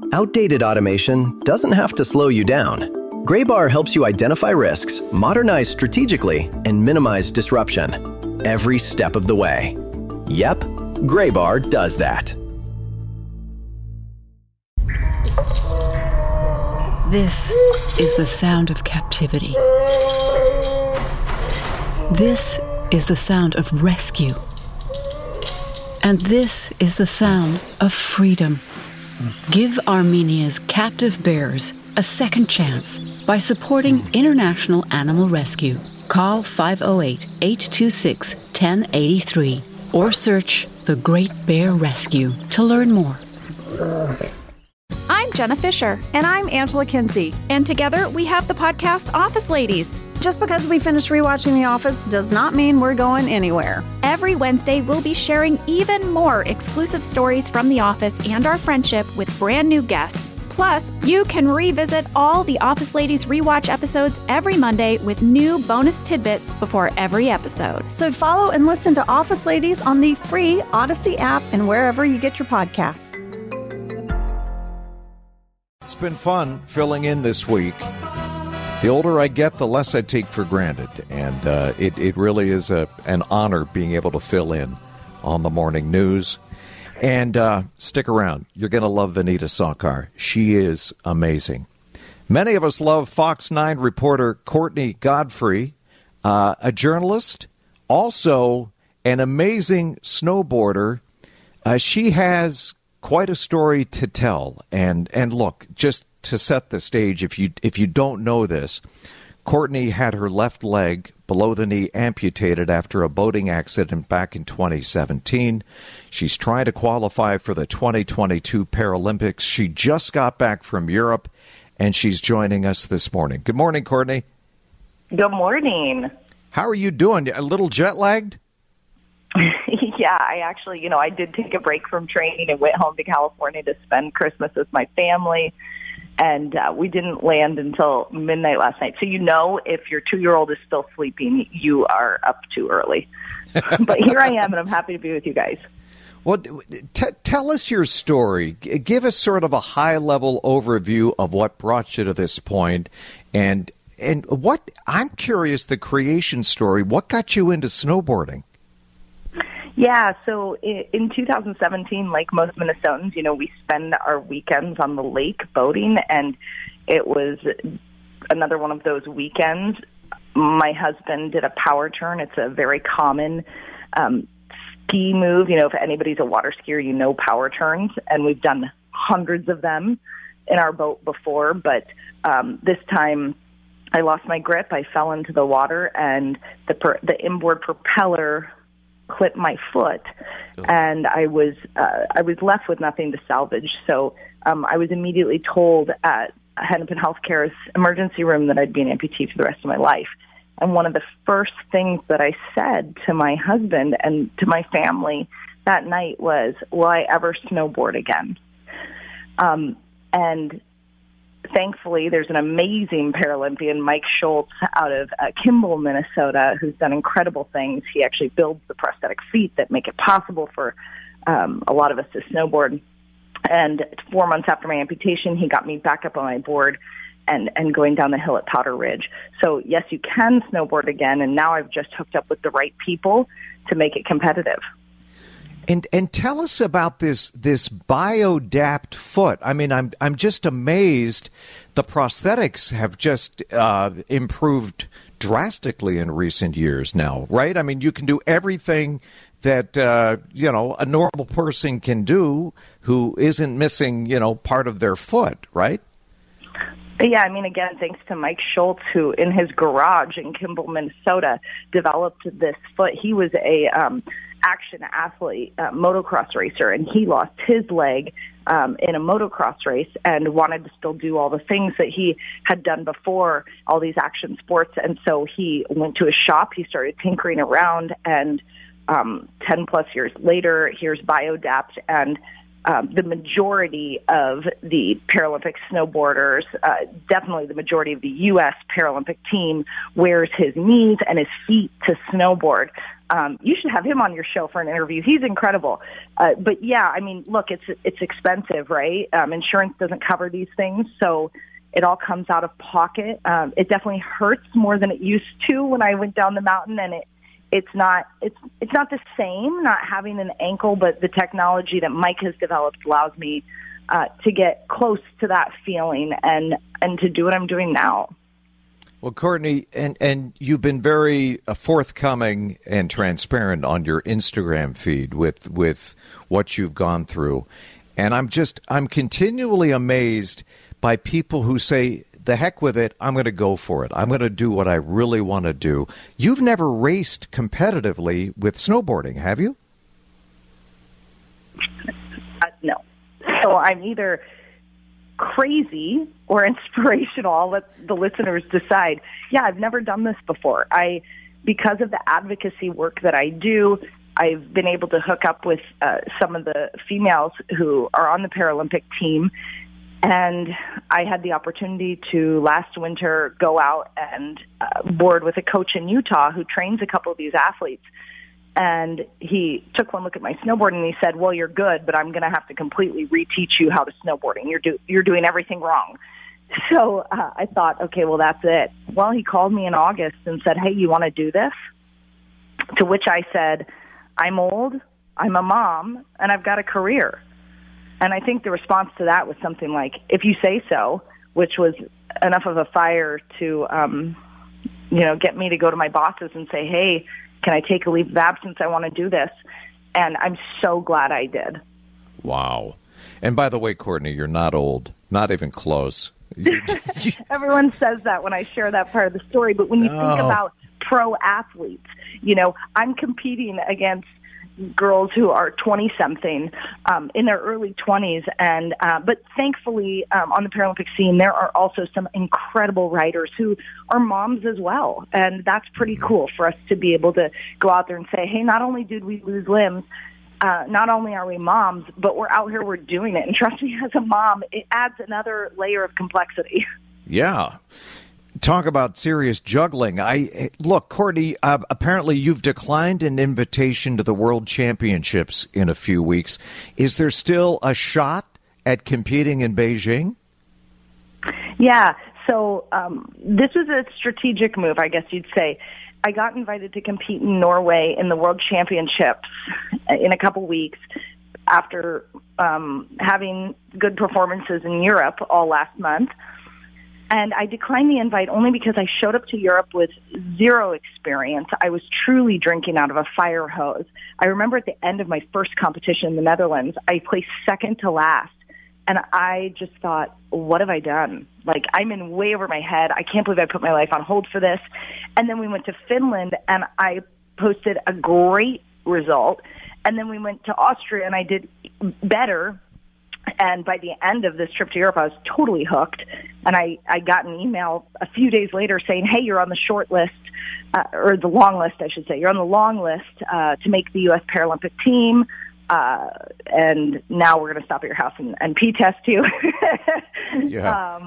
Outdated automation doesn't have to slow you down. Graybar helps you identify risks, modernize strategically, and minimize disruption every step of the way. Yep, Graybar does that. This is the sound of captivity. This is the sound of rescue. And this is the sound of freedom. Give Armenia's captive bears a second chance by supporting International Animal Rescue. Call 508-826-1083 or search The Great Bear Rescue to learn more. I'm Jenna Fisher. And I'm Angela Kinsey. And together we have the podcast Office Ladies. Just because we finished rewatching The Office does not mean we're going anywhere. Every Wednesday, we'll be sharing even more exclusive stories from The Office and our friendship with brand new guests. Plus, you can revisit all the Office Ladies rewatch episodes every Monday with new bonus tidbits before every episode. So follow and listen to Office Ladies on the free Odyssey app and wherever you get your podcasts. It's been fun filling in this week. The older I get, the less I take for granted, and it really is an honor being able to fill in on the morning news. And stick around. You're going to love Vanita Sawkar. She is amazing. Many of us love Fox 9 reporter Courtney Godfrey, a journalist, also an amazing snowboarder. She has quite a story to tell. And look, just to set the stage, if you don't know this, Courtney had her left leg below the knee amputated after a boating accident back in 2017. She's trying to qualify for the 2022 Paralympics. She just got back from Europe, and she's joining us this morning. Good morning, Courtney. Good morning. How are you doing? A little jet-lagged? Yeah, I actually, I did take a break from training and went home to California to spend Christmas with my family. And we didn't land until midnight last night. So if your 2-year-old is still sleeping, you are up too early. But here I am, and I'm happy to be with you guys. Well, tell us your story. Give us sort of a high-level overview of what brought you to this point. And what, I'm curious, the creation story, what got you into snowboarding? Yeah, so in 2017, like most Minnesotans, we spend our weekends on the lake boating, and it was another one of those weekends. My husband did a power turn. It's a very common ski move. If anybody's a water skier, power turns, and we've done hundreds of them in our boat before, but this time I lost my grip. I fell into the water, and the inboard propeller clipped my foot, and I was left with nothing to salvage. So I was immediately told at Hennepin Healthcare's emergency room that I'd be an amputee for the rest of my life. And one of the first things that I said to my husband and to my family that night was, will I ever snowboard again? And thankfully, there's an amazing Paralympian, Mike Schultz, out of Kimball, Minnesota, who's done incredible things. He actually builds the prosthetic feet that make it possible for a lot of us to snowboard. And 4 months after my amputation, he got me back up on my board and going down the hill at Powder Ridge. So, yes, you can snowboard again, and now I've just hooked up with the right people to make it competitive. And tell us about this BioDapt foot. I mean, I'm just amazed. The prosthetics have just improved drastically in recent years now, right? I mean, you can do everything that a normal person can do who isn't missing part of their foot, right? Yeah, I mean, again, thanks to Mike Schultz, who in his garage in Kimball, Minnesota, developed this foot. He was a action athlete, motocross racer, and he lost his leg in a motocross race and wanted to still do all the things that he had done before, all these action sports. And so he went to his shop, he started tinkering around, and 10 plus years later, here's BioDapt, and the majority of the Paralympic snowboarders, definitely the majority of the U.S. Paralympic team, wears his knees and his feet to snowboard. You should have him on your show for an interview. He's incredible. But yeah, I mean, look, it's expensive, right? Insurance doesn't cover these things, so it all comes out of pocket. It definitely hurts more than it used to when I went down the mountain, and it's not the same not having an ankle, but the technology that Mike has developed allows me to get close to that feeling and to do what I'm doing now. Well, Courtney, and you've been very forthcoming and transparent on your Instagram feed with what you've gone through. And I'm continually amazed by people who say, the heck with it, I'm going to go for it. I'm going to do what I really want to do. You've never raced competitively with snowboarding, have you? No. So I'm either crazy or inspirational. I'll let the listeners decide. Yeah, I've never done this before. Because of the advocacy work that I do, I've been able to hook up with some of the females who are on the Paralympic team. And I had the opportunity to last winter go out and board with a coach in Utah who trains a couple of these athletes. And he took one look at my snowboarding and he said, well, you're good, but I'm going to have to completely reteach you how to snowboarding. You're doing everything wrong. So I thought, okay, well, that's it. Well, he called me in August and said, hey, you want to do this? To which I said, I'm old, I'm a mom, and I've got a career. And I think the response to that was something like, if you say so, which was enough of a fire to, get me to go to my bosses and say, hey, can I take a leave of absence? I want to do this. And I'm so glad I did. Wow. And by the way, Courtney, you're not old, not even close. Everyone says that when I share that part of the story. But when you think about pro athletes, I'm competing against girls who are 20-something in their early 20s. And but thankfully, on the Paralympic scene, there are also some incredible riders who are moms as well. And that's pretty cool for us to be able to go out there and say, hey, not only did we lose limbs, not only are we moms, but we're out here, we're doing it. And trust me, as a mom, it adds another layer of complexity. Yeah. Talk about serious juggling. Look, Courtney, apparently you've declined an invitation to the World Championships in a few weeks. Is there still a shot at competing in Beijing? Yeah, so this was a strategic move, I guess you'd say. I got invited to compete in Norway in the World Championships in a couple weeks after having good performances in Europe all last month. And I declined the invite only because I showed up to Europe with zero experience. I was truly drinking out of a fire hose. I remember at the end of my first competition in the Netherlands, I placed second to last. And I just thought, what have I done? Like, I'm in way over my head. I can't believe I put my life on hold for this. And then we went to Finland, and I posted a great result. And then we went to Austria, and I did better. And by the end of this trip to Europe, I was totally hooked. And I got an email a few days later saying, hey, you're on the short list, or the long list, I should say. You're on the long list to make the U.S. Paralympic team. And now we're going to stop at your house and P-test you. Yeah.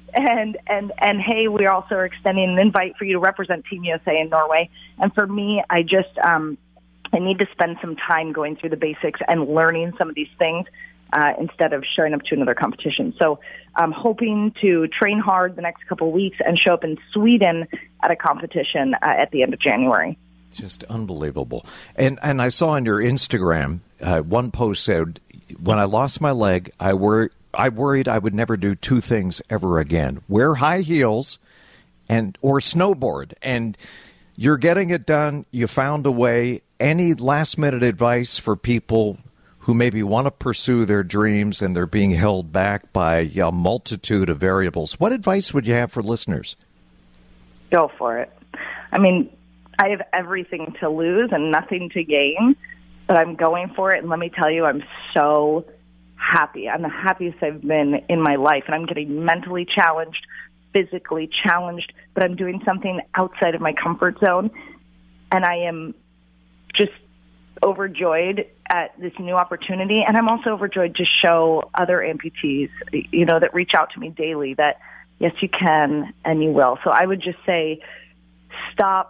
And hey, we also are extending an invite for you to represent Team USA in Norway. And for me, I just I need to spend some time going through the basics and learning some of these things instead of showing up to another competition. So I'm hoping to train hard the next couple of weeks and show up in Sweden at a competition at the end of January. Just unbelievable. And I saw on your Instagram, one post said, when I lost my leg, I worried I would never do two things ever again: wear high heels or snowboard. And you're getting it done. You found a way. Any last-minute advice for people who maybe want to pursue their dreams and they're being held back by a multitude of variables? What advice would you have for listeners? Go for it. I mean, I have everything to lose and nothing to gain, but I'm going for it. And let me tell you, I'm so happy. I'm the happiest I've been in my life. And I'm getting mentally challenged, physically challenged, but I'm doing something outside of my comfort zone. And I am just overjoyed at this new opportunity, and I'm also overjoyed to show other amputees, that reach out to me daily that, yes, you can and you will. So I would just say stop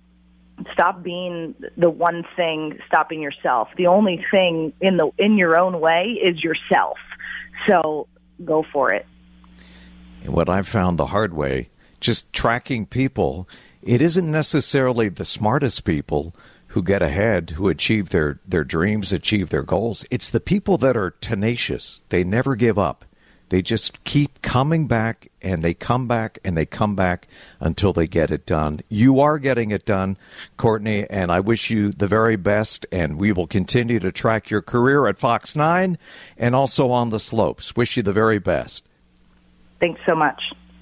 being the one thing stopping yourself. The only thing in your own way is yourself. So go for it. And what I've found the hard way, just tracking people, it isn't necessarily the smartest people who get ahead, who achieve their dreams, achieve their goals. It's the people that are tenacious. They never give up. They just keep coming back, and they come back, and they come back until they get it done. You are getting it done, Courtney, and I wish you the very best, and we will continue to track your career at Fox 9 and also on the slopes. Wish you the very best. Thanks so much.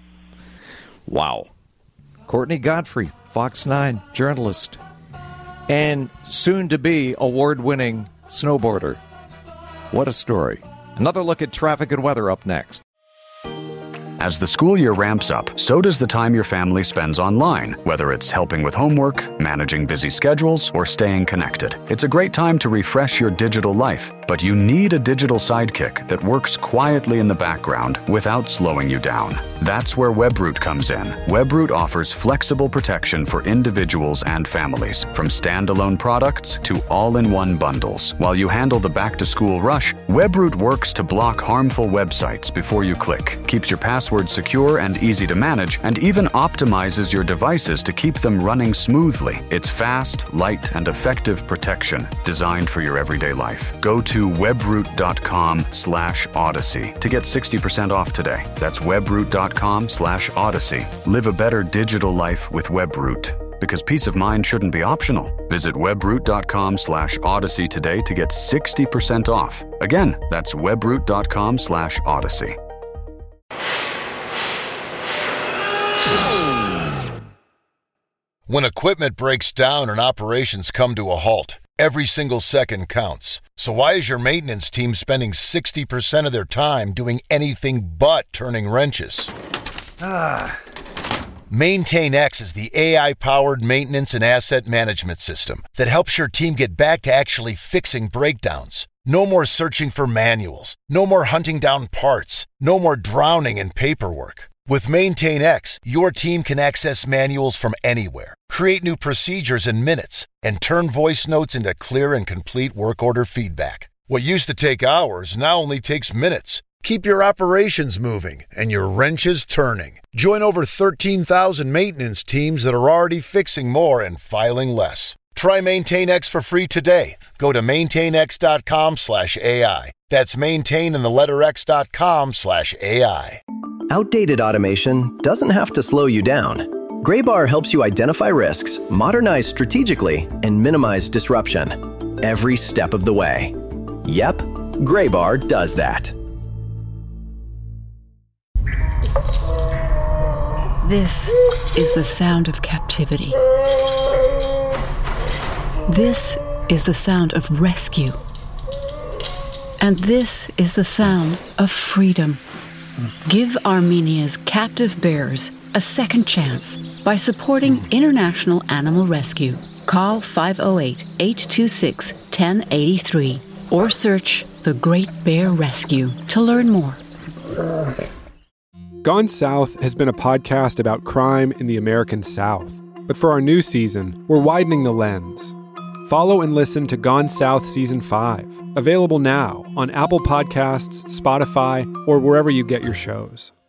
Wow. Courtney Godfrey, Fox 9 journalist, and soon-to-be award-winning snowboarder. What a story. Another look at traffic and weather up next. As the school year ramps up, so does the time your family spends online, whether it's helping with homework, managing busy schedules, or staying connected. It's a great time to refresh your digital life, but you need a digital sidekick that works quietly in the background without slowing you down. That's where Webroot comes in. Webroot offers flexible protection for individuals and families, from standalone products to all-in-one bundles. While you handle the back-to-school rush, Webroot works to block harmful websites before you click, keeps your password secure and easy to manage, and even optimizes your devices to keep them running smoothly. It's fast, light, and effective protection designed for your everyday life. Go to webroot.com/Odyssey to get 60% off today. That's webroot.com/Odyssey. Live a better digital life with Webroot, because peace of mind shouldn't be optional. Visit webroot.com/Odyssey today to get 60% off. Again, that's webroot.com/Odyssey. When equipment breaks down and operations come to a halt, every single second counts. So why is your maintenance team spending 60% of their time doing anything but turning wrenches? MaintainX is the AI-powered maintenance and asset management system that helps your team get back to actually fixing breakdowns. No more searching for manuals. No more hunting down parts. No more drowning in paperwork. With MaintainX, your team can access manuals from anywhere, create new procedures in minutes, and turn voice notes into clear and complete work order feedback. What used to take hours now only takes minutes. Keep your operations moving and your wrenches turning. Join over 13,000 maintenance teams that are already fixing more and filing less. Try MaintainX for free today. Go to maintainx.com/AI. That's maintain and the letter x.com/AI. Outdated automation doesn't have to slow you down. Graybar helps you identify risks, modernize strategically, and minimize disruption every step of the way. Yep, Graybar does that. This is the sound of captivity. This is the sound of rescue. And this is the sound of freedom. Give Armenia's captive bears a second chance by supporting international animal rescue. Call 508-826-1083 or search The Great Bear Rescue to learn more. Gone South has been a podcast about crime in the American South. But for our new season, we're widening the lens. Follow and listen to Gone South Season 5, available now on Apple Podcasts, Spotify, or wherever you get your shows.